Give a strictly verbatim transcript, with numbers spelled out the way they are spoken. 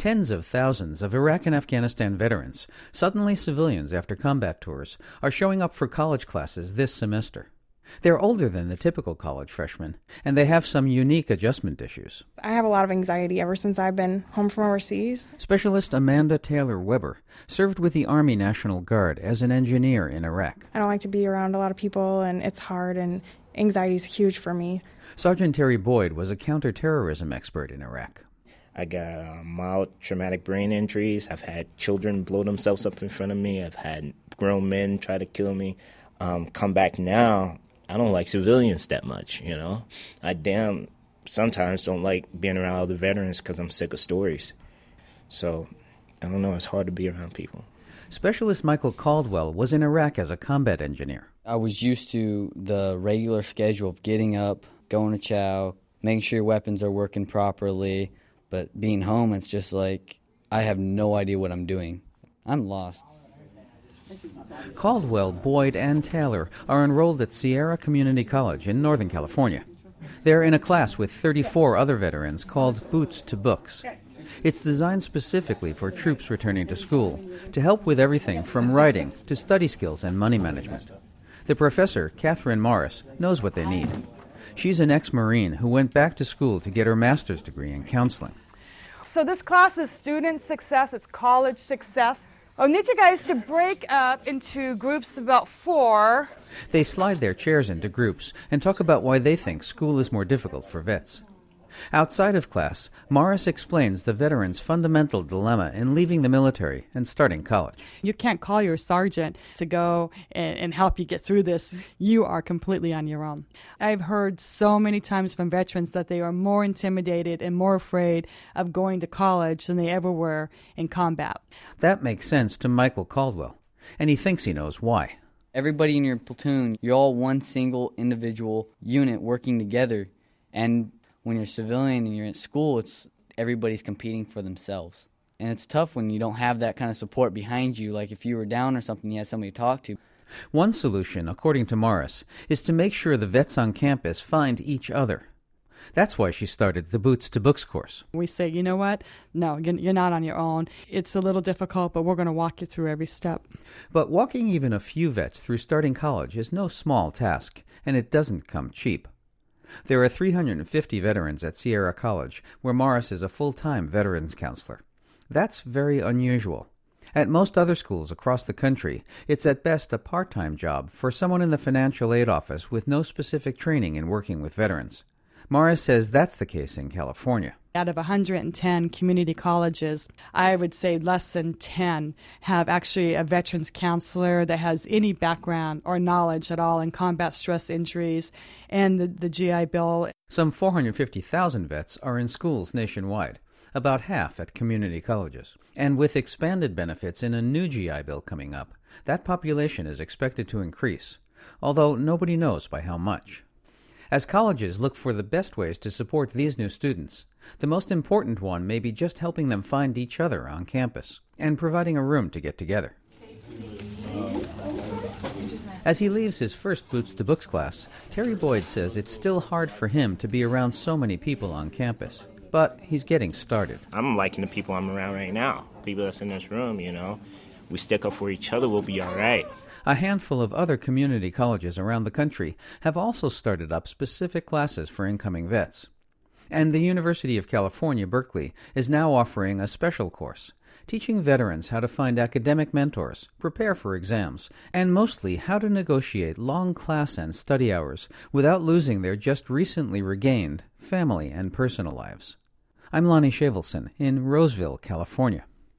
Tens of thousands of Iraq and Afghanistan veterans, suddenly civilians after combat tours, are showing up for college classes this semester. They're older than the typical college freshman, and they have some unique adjustment issues. I have a lot of anxiety ever since I've been home from overseas. Specialist Amanda Taylor Weber served with the Army National Guard as an engineer in Iraq. I don't like to be around a lot of people, and it's hard, and anxiety is huge for me. Sergeant Terry Boyd was a counterterrorism expert in Iraq. I got uh, mild traumatic brain injuries. I've had children blow themselves up in front of me. I've had grown men try to kill me. Um, come back now, I don't like civilians that much, you know. I damn sometimes don't like being around other veterans because I'm sick of stories. So, I don't know, it's hard to be around people. Specialist Michael Caldwell was in Iraq as a combat engineer. I was used to the regular schedule of getting up, going to chow, making sure your weapons are working properly. But being home, it's just like, I have no idea what I'm doing. I'm lost. Caldwell, Boyd, and Taylor are enrolled at Sierra Community College in Northern California. They're in a class with thirty-four other veterans called Boots to Books. It's designed specifically for troops returning to school to help with everything from writing to study skills and money management. The professor, Catherine Morris, knows what they need. She's an ex-Marine who went back to school to get her master's degree in counseling. So this class is student success, it's college success. I need you guys to break up into groups of about four. They slide their chairs into groups and talk about why they think school is more difficult for vets. Outside of class, Morris explains the veterans' fundamental dilemma in leaving the military and starting college. You can't call your sergeant to go and, and help you get through this. You are completely on your own. I've heard so many times from veterans that they are more intimidated and more afraid of going to college than they ever were in combat. That makes sense to Michael Caldwell, and he thinks he knows why. Everybody in your platoon, you're all one single individual unit working together, and when you're a civilian and you're at school, it's everybody's competing for themselves. And it's tough when you don't have that kind of support behind you. Like if you were down or something, you had somebody to talk to. One solution, according to Morris, is to make sure the vets on campus find each other. That's why she started the Boots to Books course. We say, you know what? No, you're not on your own. It's a little difficult, but we're going to walk you through every step. But walking even a few vets through starting college is no small task, and it doesn't come cheap. There are three hundred fifty veterans at Sierra College, where Morris is a full-time veterans counselor. That's very unusual. At most other schools across the country, it's at best a part-time job for someone in the financial aid office with no specific training in working with veterans. Morris says that's the case in California. Out of one hundred ten community colleges, I would say less than ten have actually a veterans counselor that has any background or knowledge at all in combat stress injuries and the, the G I Bill. Some four hundred fifty thousand vets are in schools nationwide, about half at community colleges. And with expanded benefits in a new G I Bill coming up, that population is expected to increase, although nobody knows by how much. As colleges look for the best ways to support these new students, the most important one may be just helping them find each other on campus and providing a room to get together. As he leaves his first Boots to Books class, Terry Boyd says it's still hard for him to be around so many people on campus. But he's getting started. I'm liking the people I'm around right now, people that's in this room, you know. We stick up for each other, we'll be all right. A handful of other community colleges around the country have also started up specific classes for incoming vets. And the University of California, Berkeley, is now offering a special course, teaching veterans how to find academic mentors, prepare for exams, and mostly how to negotiate long class and study hours without losing their just recently regained family and personal lives. I'm Lonnie Shavelson in Roseville, California.